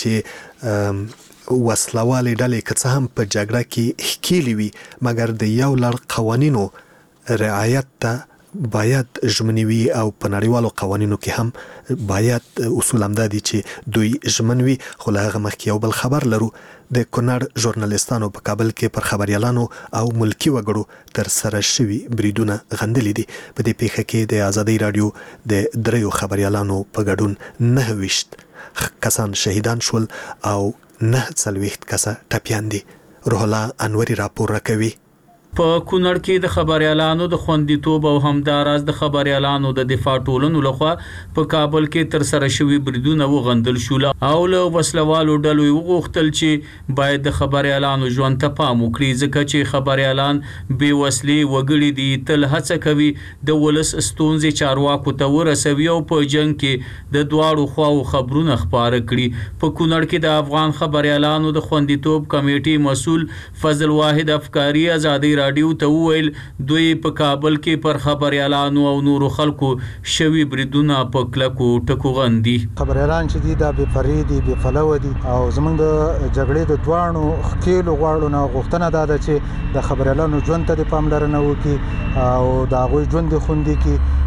چې وسلوالې ډلې که څه هم په جګړه کې ښکېلې وي مګر د یو لړ قوانینو رعایت ته باید ژمنې وي او په نړیوالو قوانینو کې هم باید اصول همدا دي چې دوی ژمن وي. خو له هغه مخکې یو بل خبر لرو. د کونړ ژورنالستانو په کابل کې پر خبریالانو او ملکی وګړو تر سره شوي بریدونه غندلي دي. په دې پیښه کې د آزادۍ راډیو د دریو خبریالانو په ګډون نهه ویشت کسان شهیدان شول او نه څلوېښت کسه ټپیان دي. روح الله انوري راپور راکوي. په کونړ کې د خبريالانو د خوندیتوب او همداراز د خبريالانو د دفاع ټولنو لخوا په کابل کې تر سره شوی بریدونه وغندل شول او له وسلوالو ډلو وغوښتل چې باید د خبريالانو ژوند ته پام وکړي ځکه چې خبريالان بې وسلې وګړي دي تل هڅه کوي د ولس ستونزې چارواکو ته ورسوي او په جنگ کې د دواړو خواو خبرونه خبره کړي. په کونړ کې د افغان خبريالانو د خوندیتوب کمیټې مسول فضل واحد افکاری آزادۍ راډیو ته وویل دوی په کابل کې پر خبريالانو او نورو خلکو شوی بریدونه په کلکو ټکو غندي. خبريالان چې دي دا بې پرې دي بې پلوه دي او زمونږ د جګړې د دوانو خکیلو غواړو نه غوښتنه ده چې د خبريالانو ژوند ته د پاملرنه وکړي او د هغوی ژوند خوندي کړي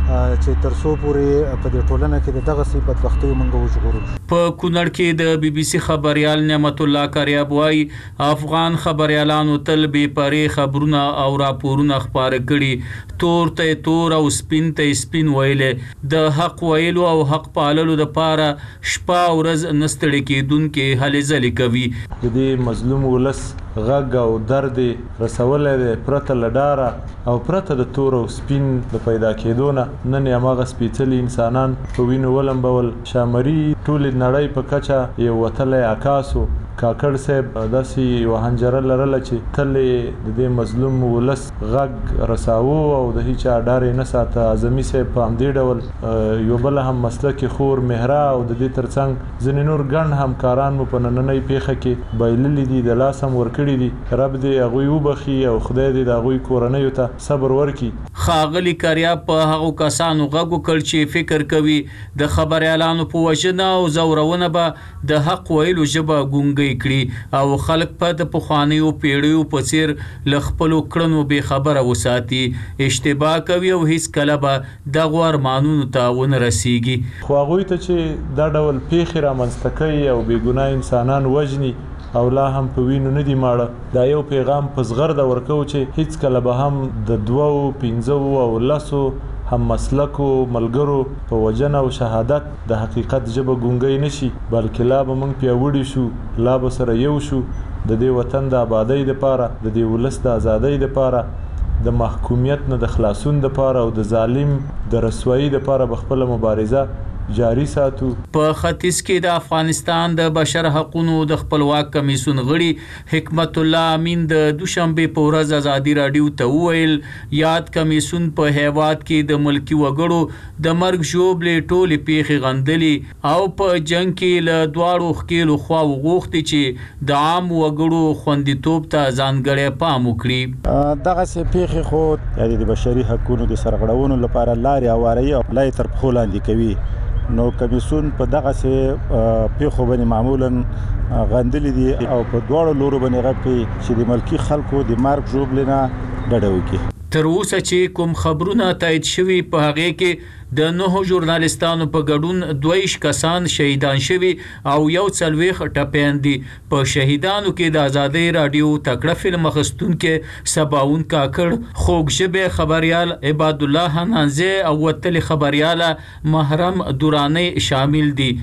چې تر څو پورې په دې ټولنه کې دغه سی بدبختي مونږ وژغورو. په کونړ کې د بي بي سي خبريال نعمت الله کریاب وايي افغان خبريالانو تل بې پرې خبرونه او راپورونه خبره کړي، تور ته تور او سپین ته سپین ویلې، د حق ویلو او حق پاللو د پاره شپه او ورځ نستړي کېدونکې هلې ځلې کوي. د دې مظلوم ولس غږ او درد رسولې ده پرته لډاره او پرته د تور او سپین د پیدا کېدو نه. نن هغه سپېڅلي انسانان په وینو ولمبول. شامري ټولې نړۍ په کچه یو وتلی عکاسو کاکړ صاحب داسې یوه حنجره لرله چې تل د دې مظلوم ولس غږ رساوه او د هیچا ډار یې نه ساته. اعظمي صاحب په همدې ډول یو بله هم مسلکې خور مهره او د دې ترڅنګ ځینې نور ګڼ همکاران مو په نننۍ پیښه کې بایللي دي، د لاس هم ورکړي دي. رب دې هغوی وبخي او خدای دې د هغوی کورنیو ته صبر ورکړي. ښاغلي کریاب په هغو کسانو غږ وکړ چې فکر کوي د خبریالانو په وژنه او ځورونه به د حق ویلو ژبه ګونګۍ کړي او خلک په د پخوانیو پیړیو په څیر له خپلو کړنو بې خبره وساتي. اشتباه کوي او هیڅکله به دغو ارمانونو ته ونه رسیږي. خو هغوی ته چې دا ډول پیښې رامنځته کوي او بېګناه انسانان وژني او لا هم په وینو نه دي ماړه، دا یو پیغام په زغرده ورکوو چې هیڅکله به هم د دوو پنځو او لسو هم مسلکو ملګرو په وجنه او شهادت د حقیقت ژبه ګونګۍ نشي، بلکې لا به موږ پیاوړي شو، لا به سره یو شو د دې وطن د آبادۍ دپاره، د دې ولس د ازادۍ دپاره، د محکومیت نه د خلاصون دپاره او د ظالم د رسوایي دپاره به خپله مبارزه جاری ساتو. په ختیځ کې د افغانستان د بشر حقوقو د خپلواک کمیسیون غړي حکمت الله امین د دوشنبه په ورځ ازادي رادیو ته وویل یاد کمیسیون په هیواد کې د ملکی وګړو د مرګ ژوبلې ټولې پیښې غندلي او په جنگ کې له دواړو ښکېلو خواو غوښتي چې د عام وګړو خوندیتوب ته ځانګړی پام وکړي. دغسې پیښې خو د بشري حقوقو د سرغړونو لپاره لارې هواروي او لارې تر پښو لاندې کوي. نو کمیسیون په دغسې پیښو باندې معمولا غندلي دي او په دواړو لورو باندې غږ کوي چې د ملکي خلکو د مرګ ژوبلې نه ډډه وکړي. تر اوسه چې کوم خبرونه تایید شوي په هغې کې د نهو ژورنالستانو په ګډون دویش کسان شهیدان شوي او یو څلوېښت ټپیان دي. په شهیدانو کې د ازادۍ راډیو تکړه فلم اخیستونکی سباون کاکړ، خوږ ژبی خبریال عباد الله حنانزی او وتلې خبریاله محرم دورانی شامل دي.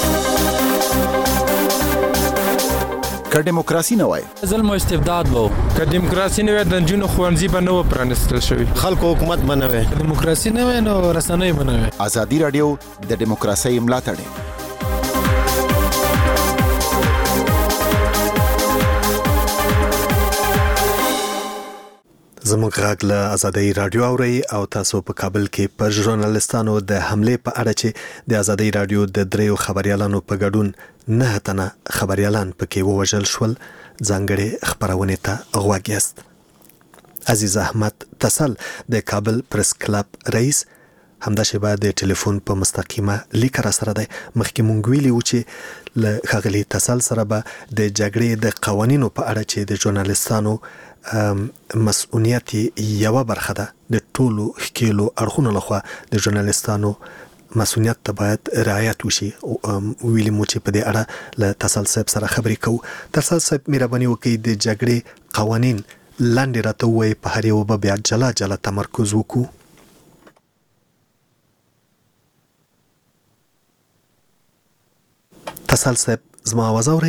که دیموکراسي نه وای ظلم او استبداد وو، که دیموکراسي نه وای د جنونو خوانزي به نه و پرانستل شوی، خلکو حکومت بنوي، دیموکراسي نه وای نو رسنۍ بنوي. ازادي رادیو د دیموکراسي ملاتړ زموږ غږ له ازادۍ رادیو اوري او تاسو په کابل کې پر ژورنالستانو د حمله په اړه چې د ازادۍ رادیو د دریو خبريالانو په ګډون نه تنه خبريالان پکې ووژل شول ځانګړي خبرونه ته غوږ یاست. عزیز احمد تسل د کابل پریس کلب رئیس همدا شبه د ټلیفون په مستقیمه لیک را سره دی. مخکې مونږ ویلي و چې له ښاغلي تسل سره به د جګړې د قوانینو په اړه چې د ژورنالستانو مسؤلیت یوه برخه ده د ټولو ښکېلو اړخونو لخوا د ژورنالستانو مسؤلیت ته باید رعایت وشي. ویلي مو چې په دې اړه له تسل صاحب سره خبرې کوو. تسل صاحب مهرباني وکړئ د جګړې قوانین لاندې راته ووایئ، په هر یو به بیا جلا جلا تمرکز وکړو. تسل صاحب زما آواز اورئ؟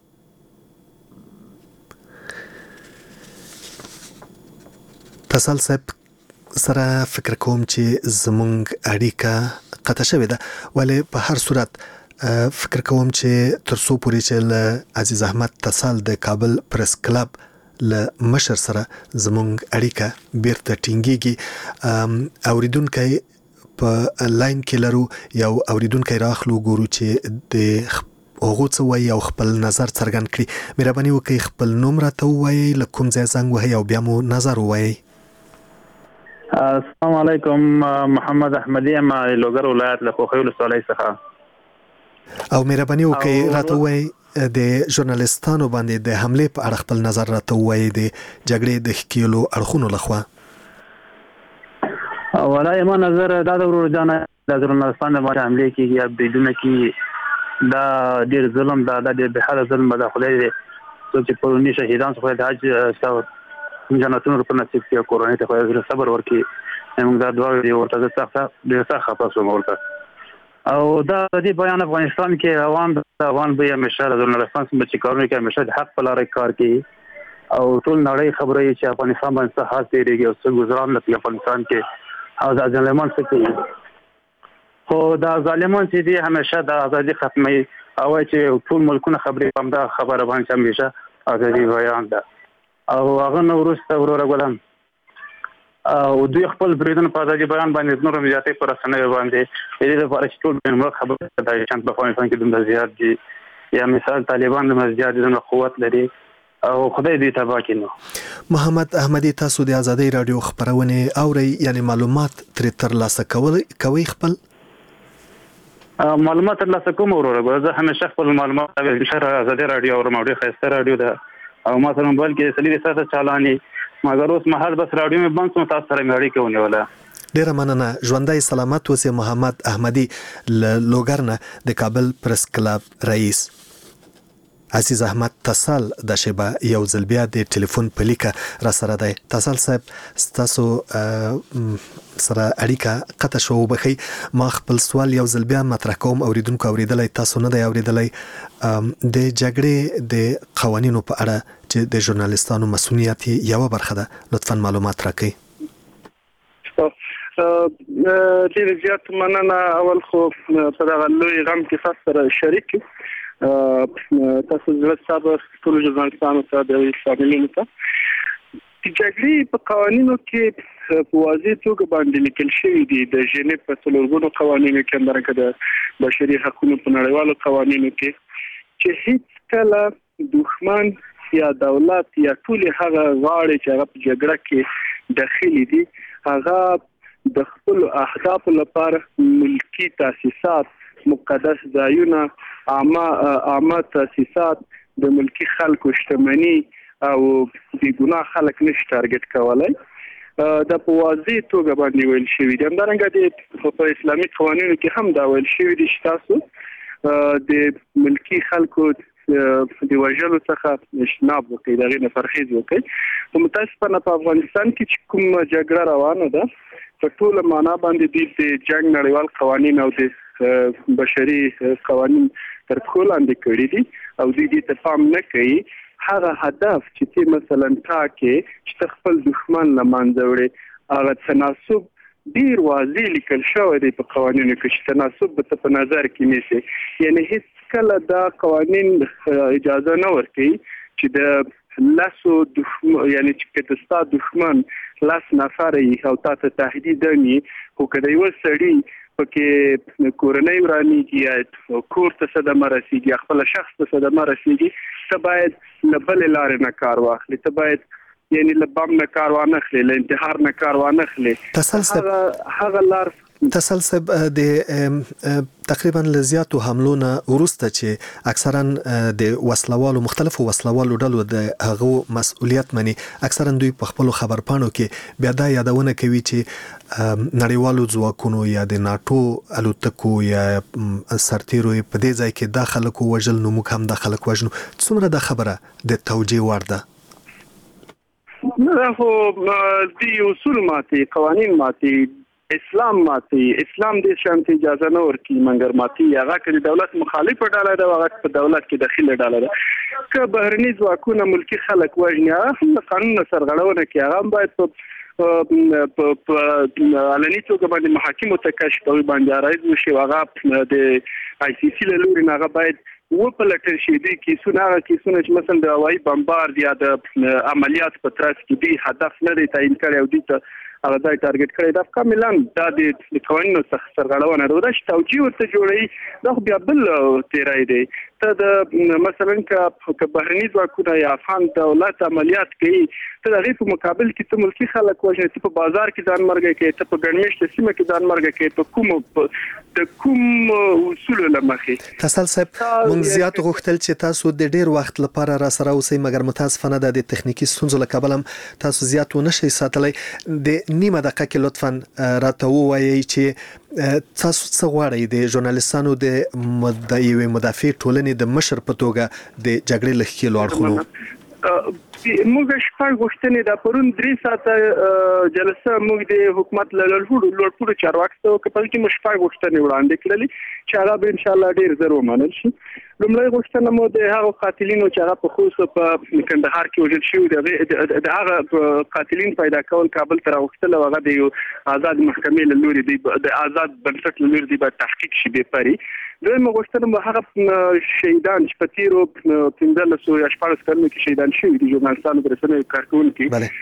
تسل صاحب سره فکر کوم چې زمونږ اړیکه قطع شوې ده، ولې په هر صورت فکر کوم چې تر څو پورې چې له عزیز احمد تسل د کابل پریس کلب له مشر سره زمونږ اړیکه بیرته ټینګېږي. اوریدونکی په لاین کې لرو، یو اوریدونکی راخلو ګورو چې د هغو څه وایي او خپل نظر څرګند کړي. مهرباني وکړئ خپل نوم راته ووایئ، له کوم ځای زنګ وهئ او بیا مو نظر ووایئ. السلام علیکم، محمد احمدی یم لوګر ولایت له خوخی ولسوالۍ څخه. او مهرباني وکړئ راته ووایئ د ژورنالستانو باندې د حملې په اړه خپل نظر راته ووایئ د جګړې د ښکېلو اړخونو لخوا. ولا ما نظر دا د ورور جان د افغانستان باندې حمله کیږي یا بدون کې دا ډیر ظلم دا د به حال ظلم د خدای چې پرونی شهیدان خو د حج ساو جنتونو په نصیب کې کورونه ته خو صبر ورکي موږ دا دوه دی ورته څخه ډیر څه خپاسو ورته او دا د بیان افغانستان کې روان د افغان به همیشه د افغانستان چې کارونه کوي همیشه د حق په لار کار کوي او ټول نړۍ خبره چې افغانستان باندې څه حال تیریږي او څه گزاران په افغانستان کې او د ظالمان څه کوي خو دا ظالمان چې دي همیشه د ازادي ختمي او چې ټول ملکونه خبرې هم دا خبره باندې همیشه ازادي بیان ده او هغه نو ورسته وروره ګلم او دوی خپل بریدن په ازادي بیان باندې نور زیاتې پر رسنیو باندې دې لپاره چې ټول موږ خبره ده چې په افغانستان کې دومره زیات دي یا مثال طالبان د مزيات د قوت لري او خدای دې تبا کینو محمد احمدي تاسو د ازادي رادیو خبرونه اوري یعنی معلومات تر تر لاسه کوي خپل معلومات ترلاسه کوم وروره زه همیشه خپل معلومات د بشر ازادي رادیو او ماوړي خسته رادیو ده او ما سره موبایل کې سلیری ساته چالاني مګر اوس مهال بس رادیو مې بند سم تاسو سره مې اړیکه ونیوله ډیره مننه ژوندۍ سلامت اوسې محمد احمدي لوګرنه د کابل پریس کلب رئیس عزیز احمد تصال د شبا یو ځل بیا د ټلیفون په لیکه را سره دی تصال صاحب تاسو سره اړیکه قطع شو بخي ما خپل سوال یو ځل بیا مطرح کوم اوریدونکو اوریدلای تاسو نه دی اوریدلای د جګړې د قوانینو په اړه چې د ژورنالیستانو مسؤلیت یو برخه ده لطفا معلومات راکړئ ډیر زیات مننه اول خو په دغه لوی غم کې تاسو سره شریک تاسو زړه صبر ټول ژورنالیستانو ته د شاملینو ته چې جګړې په قوانینو کې په واضح توګه باندې لیکل شوی دي د ژنیف په څلورګونو قوانینو کې همدارنګه د بشري حقوقو په نړیوالو قوانینو کې چې هیڅ کله دښمن یا دولت یا ټول هغه غاړي چې هغه په جګړه کې داخلي دي هغه د خپل اهداف لپاره ملکی تاسیسات مقدس ځایونه عامه عامه تاسیسات د ملکی خلکو شتمنۍ او د ګناه خلک نشي ټارګټ کولای د په واضح توګه باندې ویل شوی دی همدارنګه د په اسلامي قوانینو کې هم دا ویل شوی دی چې تاسو د ملکی خلکو د وژلو څخه اجتناب وکړئ دغه نه پرهیز وکړئ په متاسفانه په افغانستان کې چې کوم جګړه روانه ده په ټول معنا باندې د جنگ نړیوال قوانین او د بشري قوانین تر ټولو لاندې کړی دي او دوی دې ته پام نه کوي هغه هدف چې ته مثلا ټاکې چې خپل دښمن لمانځه وړي هغه تناسب ډیر واضح لیکل شوی دی په قوانینو کې چې تناسب به په نظر کې نیسي یعنی هیڅ کله دا قوانین اجازه نه ورکوي چې د لاسو دښمن یعنی چې د ستا دښمن لاس نفر یې او تاسو تهدید ني خو کله یو سړی پکې کورنۍ ورانیږي یا کور ته صدمه رسیږي خپل شخص ته صدمه رسیږي ته باید له بل لارې نه کار واخلي ته باید یعنی له بم نه کار وانخلي له انتحار نه کار وانخلي تسلسل هغه لار تسلسل د تقریبا لزیاتو حملونه ورسته چې اکثرا د وسلوالو مختلفو وسلوالو ډلو د هغو مسؤلیت مني اکثرا دوی په خپل خبرپاڼو کې بیا دا یادونه کوي چې نړیوالو ځواکونو یا د ناتو الوتکو یا سرتیرو په دې ځای کې داخله کو وجل نو موږ هم داخله کوجنو څومره د خبره د توجیه ورده نه خو د اصول ماتي قوانین ماتي اسلام ماتي اسلام دې شانتي اجازه نه ورکي منګر ماتي هغه کې دولت مخالفه ډاله ده هغه په دولت کې داخله ډاله ده که بهرني ځواکونه ملکی خلک وژني هغه قانون سرغړونه کوي هغه باید په په علني توګه باندې محاکمو ته کشف او باندې راځي وشي هغه د آی سی سی له لوري هغه باید و په لټر شي دي کیسونه هغه کیسونه چې مثلا د هوایي بمبارد یا د عملیات په ترڅ کې دی هدف نه دی تعیین کړی او دي ته هغه ځای ټارګټ کړی دا کاملا دا د قوانینو څخه سرغړونه ده دا چې توجیه ورته جوړي دا بیا بل تیرای دی ته د مثلا که بهرني ځواکونه یا افغان دولت عملیات کوي ته د هغې په مقابل کې ته ملکي خلک وژنې ته په بازار کې ځان مرګه کوي ته په ګڼمېشته سیمه کې ځان مرګه کوي په کومو د کوم اصولو له مخې تسل صاحب موږ زیات غوښتل چې تاسو د ډیر وخت لپاره را سره اوسئ مګر متاسفانه د تخنیکی ستونزو له کبله تاسو زیات ونه شئ ساتلی د نیمه دقیقه کې لطفا راته ووایئ چې تاسو څه غواړئ د ژورنالیستانو د مدعي مدافع ټولنې د مشر په توګه د جګړې له ښکېلو اړخونو موږ شپږ غوښتنې د پرون درې ساعته جلسه موږ د حکومت له لوړ لوړ چارواکو په کې موږ شپږ غوښتنې وړاندې کړلې چې هغه به ان شاء الله ډیر زر ومنل شي. لومړی غوښتنه مو د هغو قاتلینو چې هغه په خصوص په کندهار کې وژل شوي د هغه قاتلین پیدا کول کابل ته راوستل او هغه د یو آزاد محکمې له لوري د آزاد بنسټ له لوري د تحقیق شي به پري. دویمه غوښتنه مو هغه شهیدان چې په تیرو پنځلسو یا شپږ کلونو کې شهیدان شوي دي ژورنالستانو د رسنیو کارکونکي